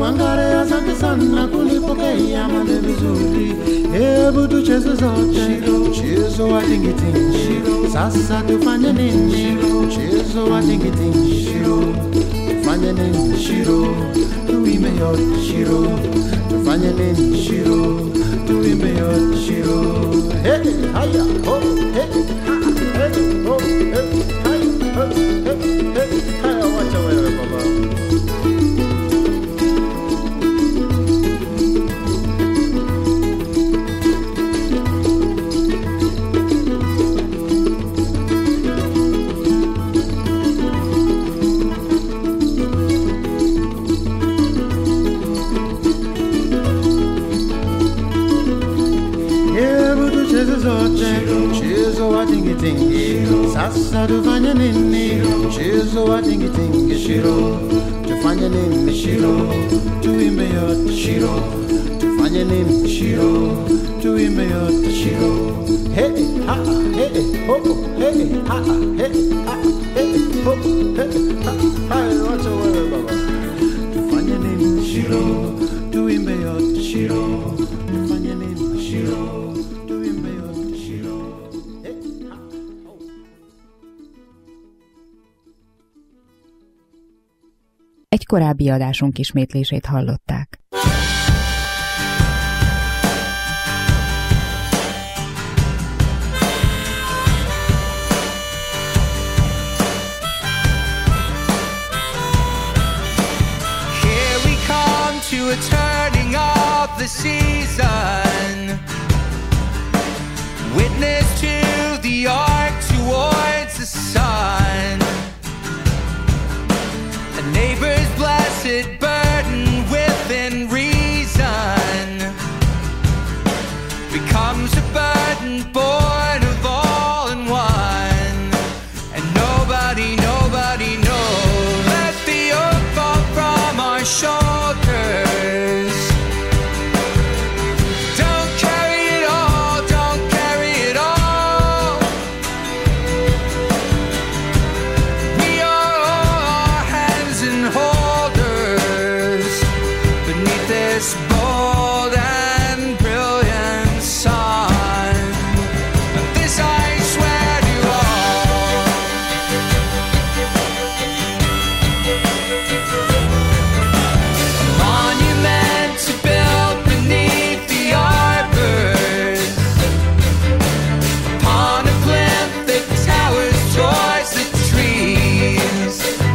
Mangare asante sana kunipokea mande vizuri. Hebu tucheze zote mchezo wa tingitingi. Sasa tufanye nini? Mchezo wa tingitingi. Tufanye nini? Tuimbe yote shiro. Tufanye nini? Tuimbe yote shiro. Hey, haya, ho, hey, ha, hey, ho, hey, haya, ho, hey, haya, wacha wewe baba. Mchezo wa tingitingi. Sasa tufanye nini? Mchezo wa tingitingi. Shiro. Tufanye nini? Shiro. Tuimbe yote shiro. Tufanye nini? Shiro. Tuimbe yote shiro. Hey ha hey ho hey ha hey ha hey ho hey ha. Hai wacha wewe baba. Tufanye nini? Shiro. Tuimbe yote shiro. Tufanye nini? Shiro. Egy korábbi adásunk ismétlését hallották. Here we come to a turning of the season. Witness to the arc towards the sun. A neighbor's blessed burden within reason becomes a burden born of all in one. And nobody knows. Let the yoke fall from our shoulders. Don't carry it all, don't carry it all. We are all hands and holders beneath this bold and brilliant sun. This I swear to all. A monument to build beneath the arbors. Upon a plinth that towers towards the trees.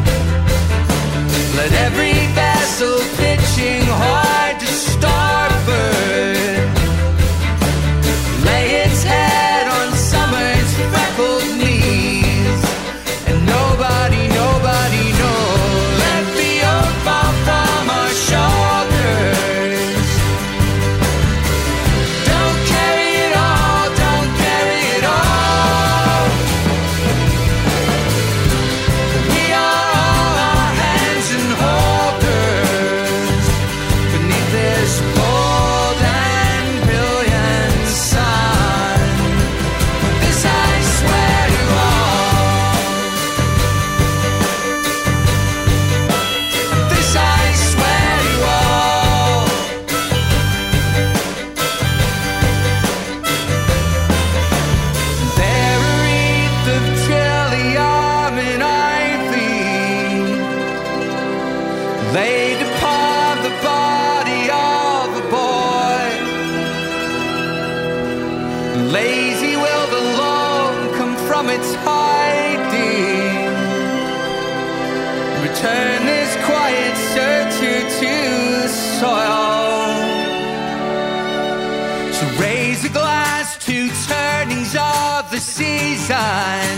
Let every vessel pitching hard to starboard lay its head on summer's freckled knees. And nobody knows. Let the yoke fall from our shoulders. Don't carry it all, don't carry it all. We are all our hands and holders beneath this bold and brilliant sun. This I swear to all. This I swear to all. There a wreath of trillium and ivy laid upon the body of a boy. Lazy will the loam come from its hiding. Return this quiet searcher to the soil. So raise a glass to turnings of the season.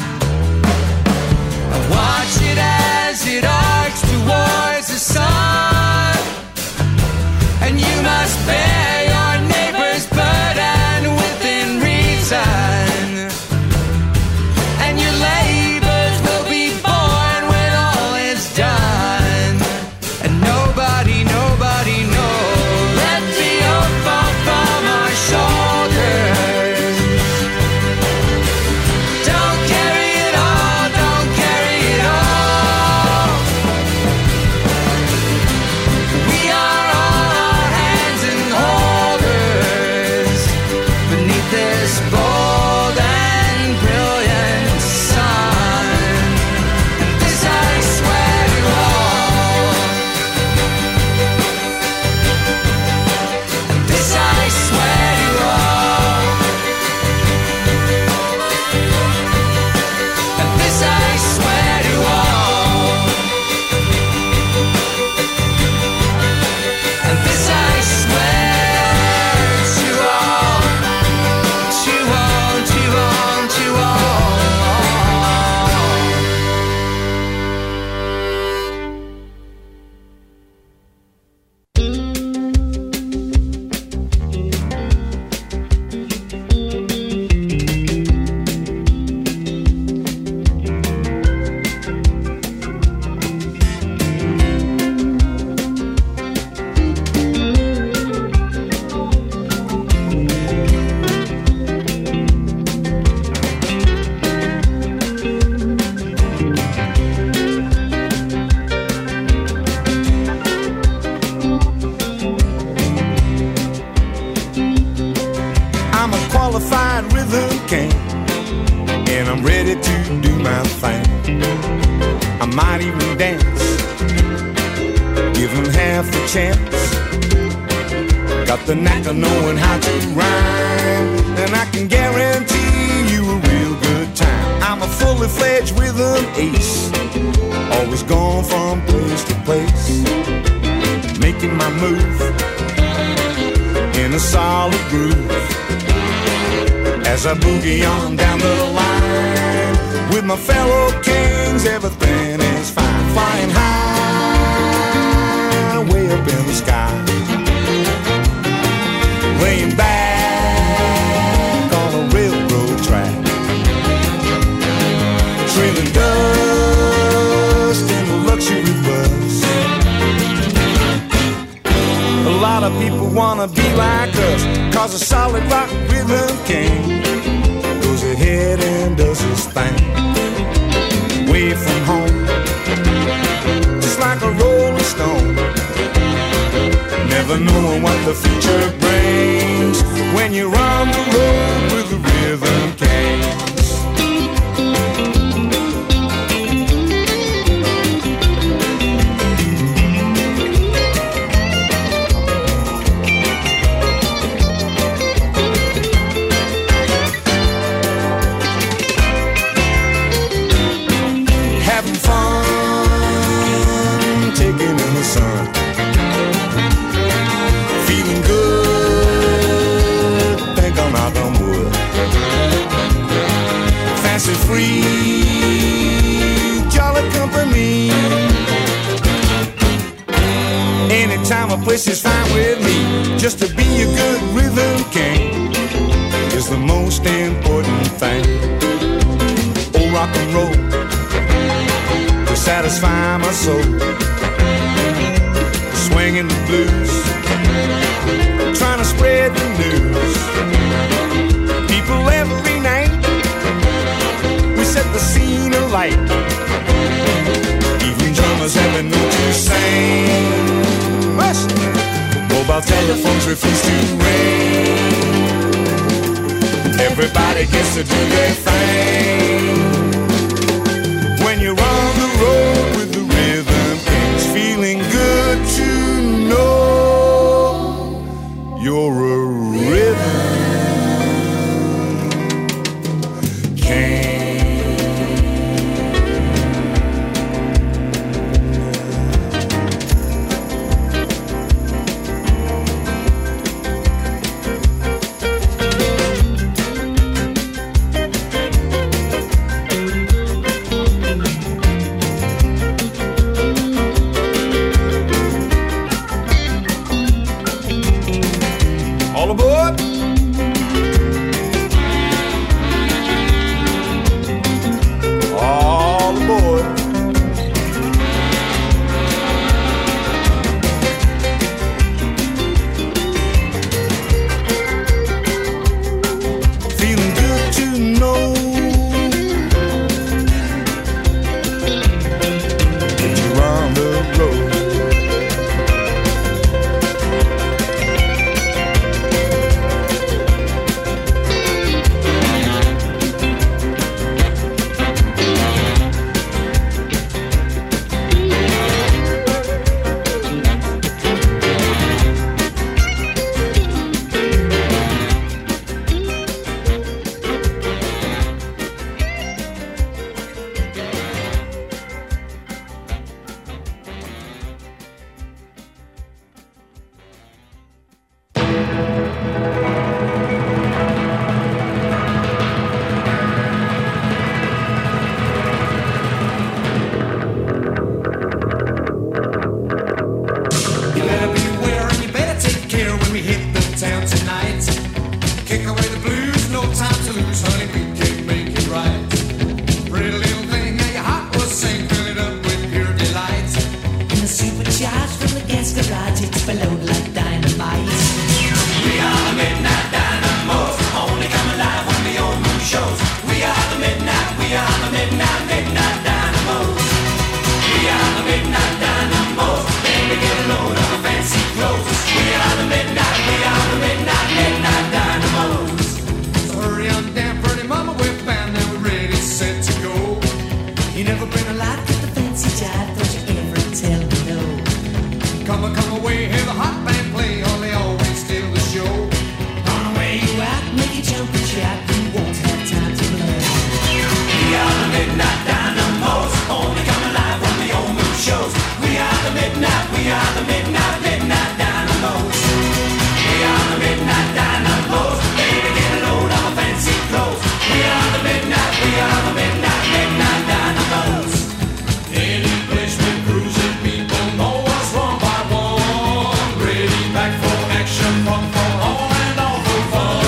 And watch it as it arcs towards the sun. And you must bear your neighbor's burden within reason. And your labors will be born when all is done. And nobody knows. Let the yoke fall from our shoulders. Don't care. to do my thing. I might even dance, give them half a chance. Got the knack of knowing how to rhyme, and I can guarantee you a real good time. I'm a fully fledged rhythm ace, always gone from place to place, making my move in a solid groove. As I boogie on down the line, with my fellow kings, everything is fine. Flying high, way up in the sky, laying back on a railroad track, trailing dust in a luxury bus. A lot of people wanna be like us, cause a solid rock rhythm king goes ahead and does his thing, way from home, just like a rolling stone, never knowing what the future brings when you're on the road with the rhythm kings. Having fun, taking in the sun, feeling good, think I'll knock on wood. Fancy free, jolly company, anytime a place is fine with me. Just to be a good rhythm king is the most important thing. Oh, rock and roll to satisfy my soul, swinging the blues, trying to spread the news. People every night, we set the scene alight. Even drummers have a note to sing. Rush. Mobile telephones refuse to ring. Everybody gets to do their thing when you're on the road with the rhythm kings. Feeling good to know you're a rhythm king. All aboard! All aboard! Feeling good to know that you're on the road. You better beware and you better take care when we hit the town tonight. Kick away the blues, no time to lose, honey, we can make it right. Pretty little thing, now your heart will sing, fill it up with pure delight. And the supercharged from the gas garage explode like dynamite. We are the Midnight Dynamos, only come alive when the old moon shows. We are the Midnight Dynamos. We are the Midnight Dynamos, baby get a load of fancy clothes. We are the Midnight Dynamos. So hurry on down, pretty mama, we're bound and we're ready, set to never bring a light with the fancy jive. Don't you ever tell me no. Come away, hear the hot band play, or they always steal the show. On the way you out, make you jump and shout. You won't have time to blow. We are the Midnight Dynamos, only come alive when the old moon shows. We are the midnight Dynamos. We are the Midnight Dynamos, baby get a load of our fancy clothes. We are the midnight Dynamos. Any place we're cruising, people know us one by one. Ready back for action, fun for all and all for fun.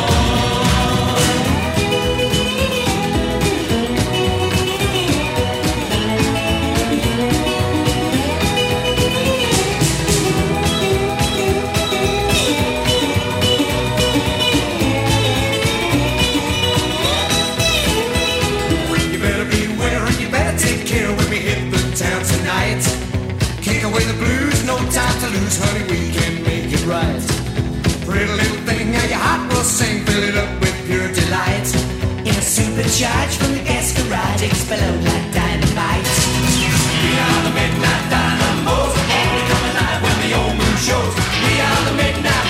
You better beware and you better take care when we hit the town tonight. Kick away the blues, no time to lose, honey, we can make it right. Pretty little thing, now your heart will sing, fill it up with pure delight. In a supercharged from the gas garage, explode like dynamite. We are the Midnight Dynamos, only come alive when the old moon shows. We are the midnight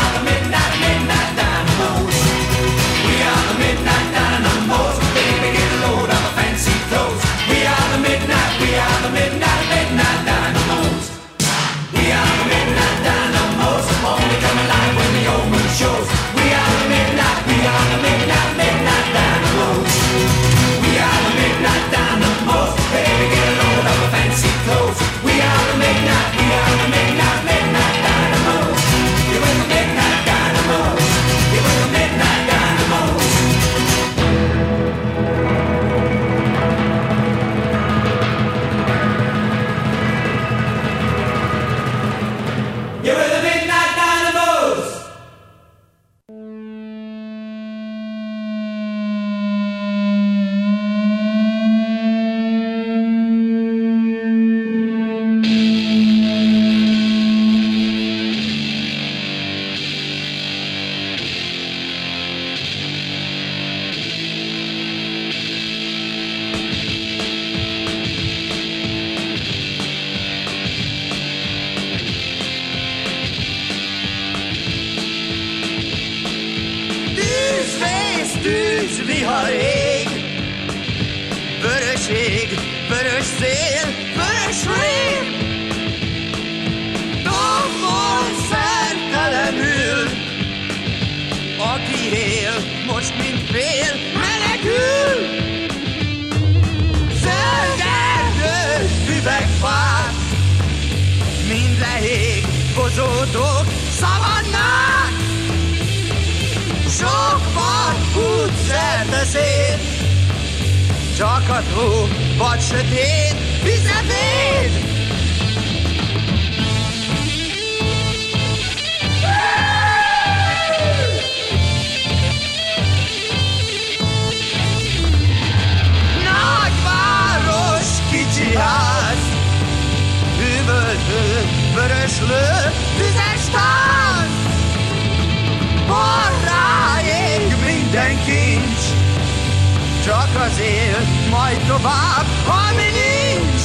Dynamos. We are the Midnight Dynamos, baby get a load of our fancy clothes. We are the midnight Dynamos. We are the Midnight Dynamos, only come alive when the old moon shows. We are the midnight Dynamos. We are the Midnight Dynamos, baby get a load of our fancy clothes. We are the midnight Dynamos. You're with the Midnight Dynamos. You're with the Midnight Dynamos. You're with the Midnight Dynamos. Tűz, vihar ég, vörös ég, vörös szél, vörös rég. Tombol szertelenül, aki él, most mint fél, menekül. Zöld erdő, üvegfák, mind lehég, bozótok, szavannák. Sok part út szerte szét, csak a tó vagy sötét vizetét. Nagyváros, kicsi ház, üvöltő, vöröslő, tüzes táz. Borrá ég minden kincs, csak az él, majd tovább, ami nincs.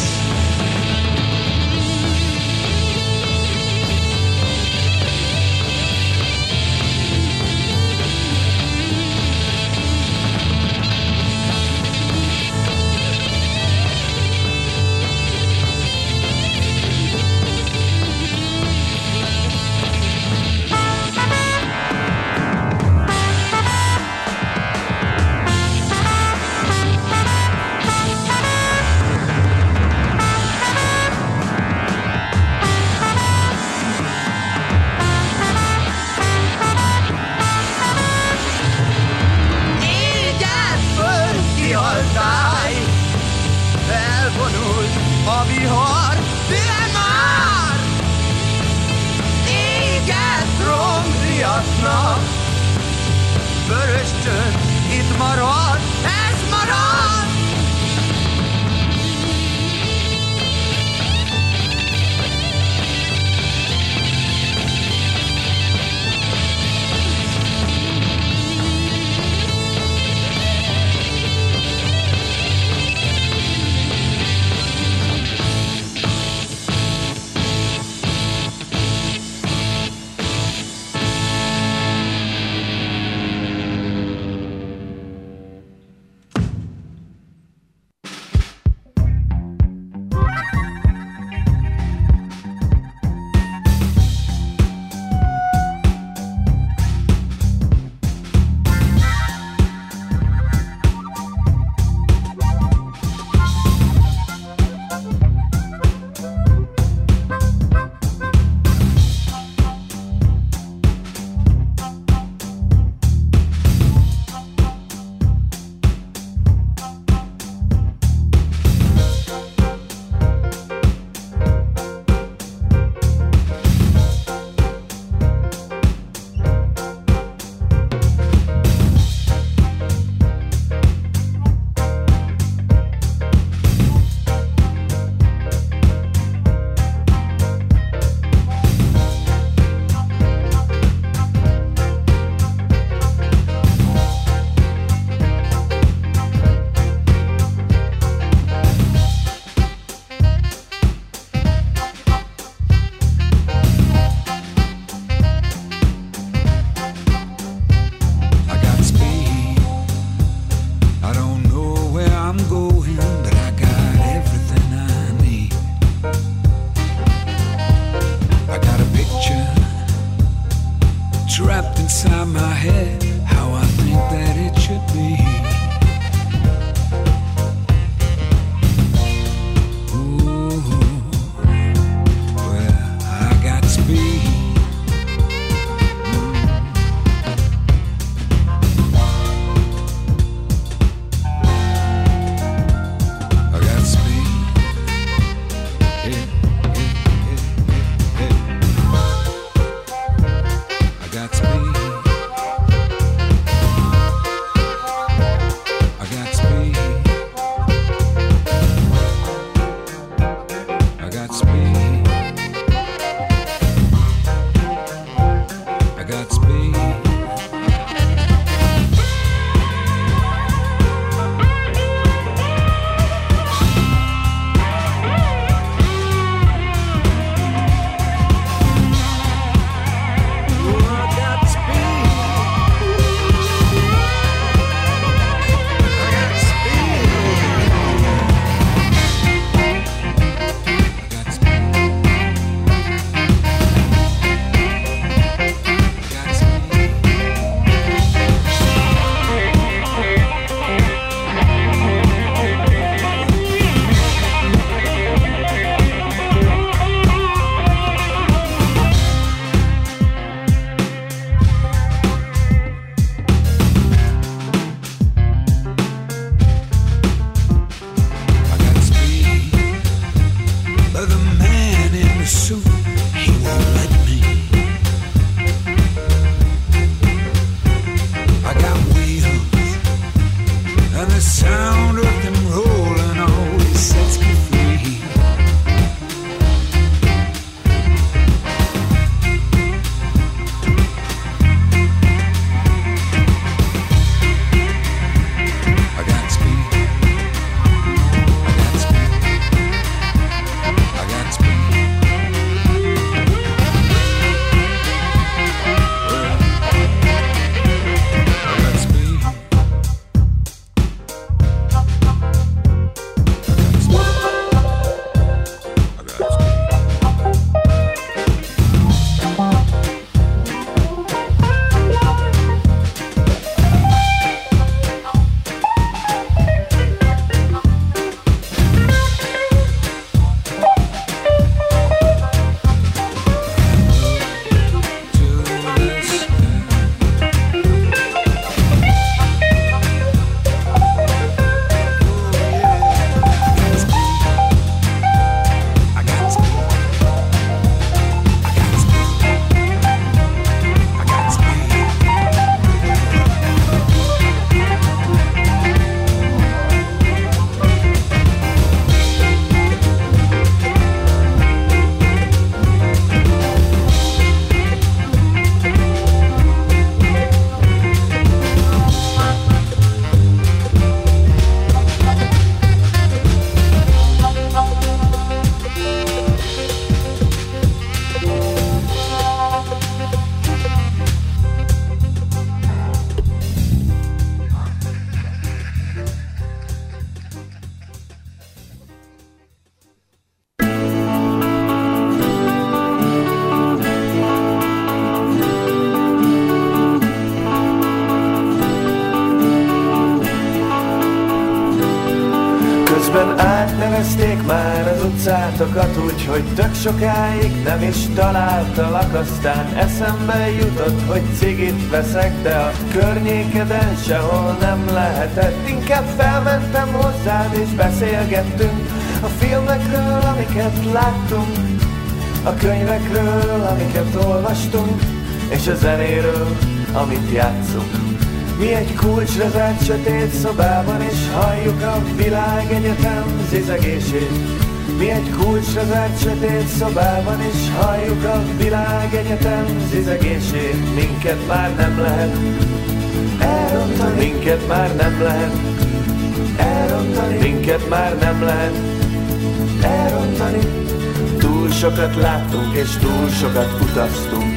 Közben átnevezték már az utcátokat, úgyhogy tök sokáig nem is találtalak. Aztán eszembe jutott, hogy cigit veszek, de a környékeden sehol nem lehetett. Inkább felmentem hozzád és beszélgettünk a filmekről, amiket láttunk, a könyvekről, amiket olvastunk, és a zenéről, amit játszunk. Mi egy kulcsra zárt sötét szobában, és halljuk a világegyetem zizegését. Mi egy kulcsra zárt sötét szobában, és halljuk a világegyetem zizegését. Minket már nem lehet elrontani, minket már nem lehet elrontani, minket már nem lehet elrontani. Túl sokat láttunk, és túl sokat utaztunk.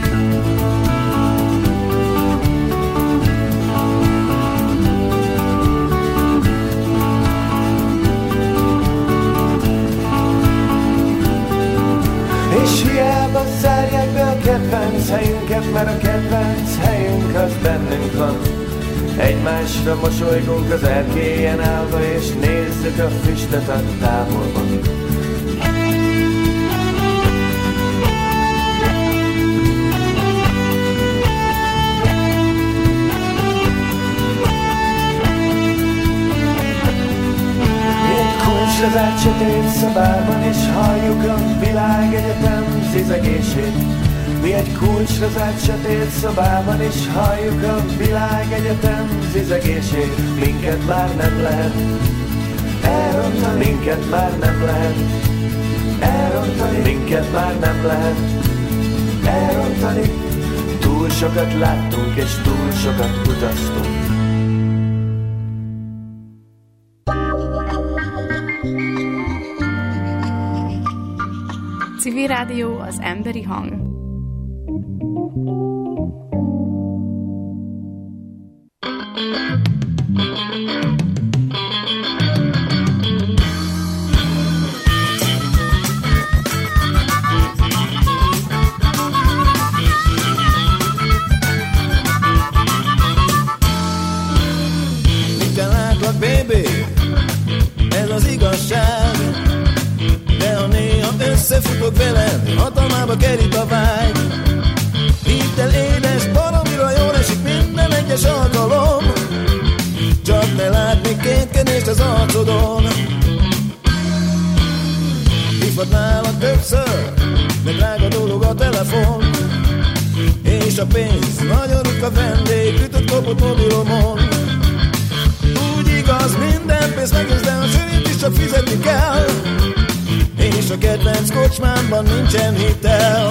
És hiába zárják be a kedvenc helyünket, mert a kedvenc helyünk az bennünk van. Egymásra mosolygunk az erkélyen állva, és nézzük a füstöt a távolban. Az zárt sötét szobában, és halljuk a világegyetem zizegését. Mi egy kulcsra zárt sötét szobában, és halljuk a világegyetem zizegését. Minket már nem lehet elrontani, minket már nem lehet elrontani, minket már nem lehet elrontani. Túl sokat láttunk, és túl sokat utaztunk. Civil Rádió, az emberi hang. Mit kell látlak, baby? Ez az igazság. De ha néha összefutok veled, hatalmába kerít a vágy. Hidd el, édes, baromira jól esik minden egyes alkalom. Csak ne látni kétkedést az arcodon. Hívhatnálak többször, de drága dolog a telefon. És a pénz nagyon ritka vendég, ütött kopott mobilomon. Úgy igaz, minden pénz megősz, de a sörét is csak fizetni kell. És a kedvenc kocsmámban nincsen hitel.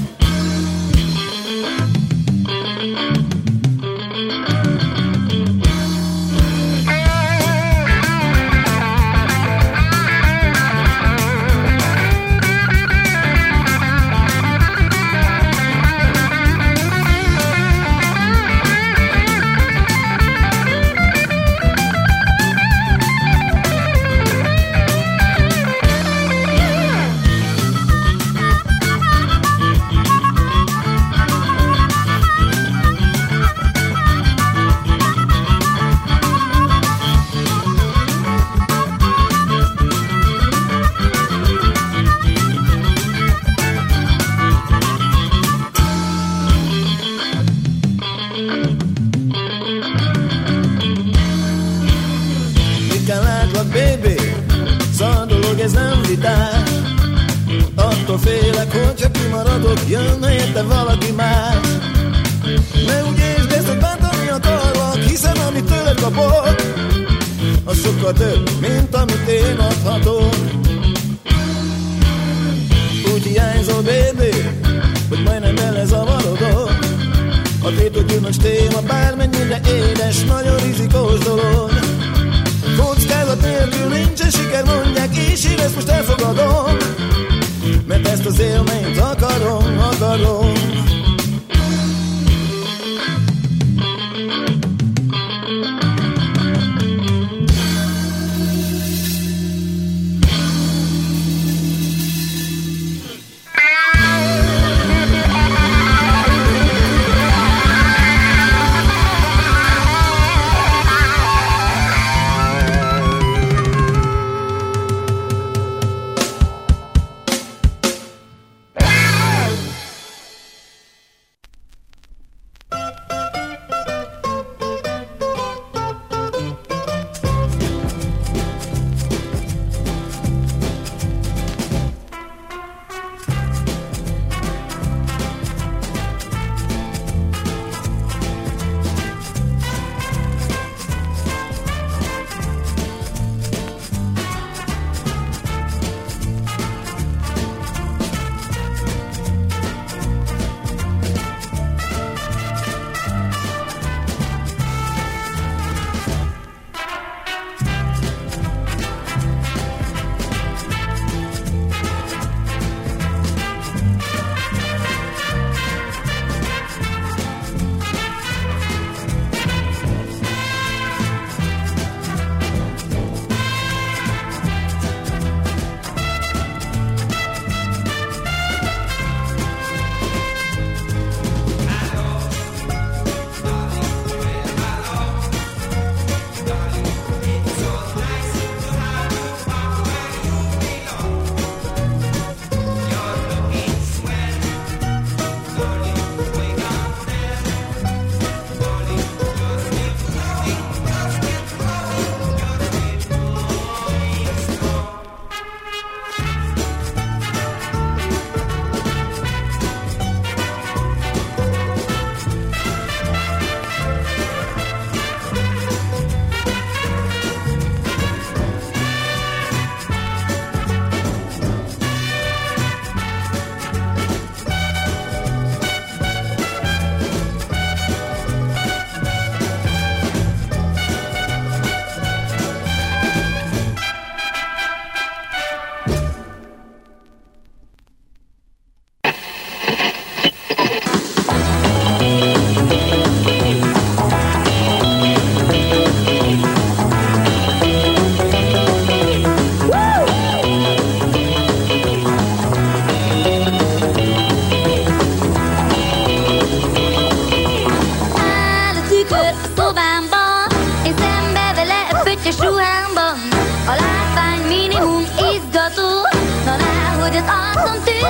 Ez nem vitás. Attól félek, hogy csak kimaradok, jönne érte valaki más. Ne úgy értsd ezt, hogy bántani akarlak, hiszen amit tőled kapok, az sokkal több, mint amit én adhatok. Úgy hiányzol, baby, hogy majdnem belezavarodok. A tétotűnös téma bármennyire édes, nagyon rizikós dolog. Kockázat nélkül nincsen siker, mondják, és én ezt most elfogadom. Mert ezt az élményt akarom, akarom.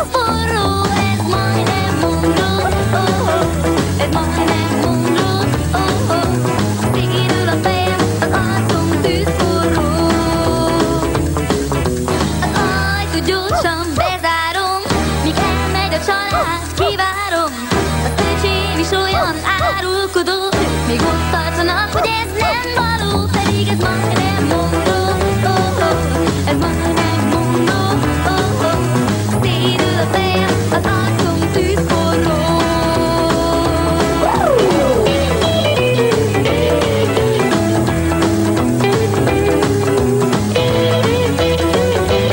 ez forró, ez majdnem mondom, ez majdnem mondom, székidől a fejem, az arcom tűzforró. Az ajtót gyorsan bezárom, míg elmegy a család, kivárom. Az öcsém is olyan árulkodó, még ott tartanak, hogy ez nem való, pedig ez majdnem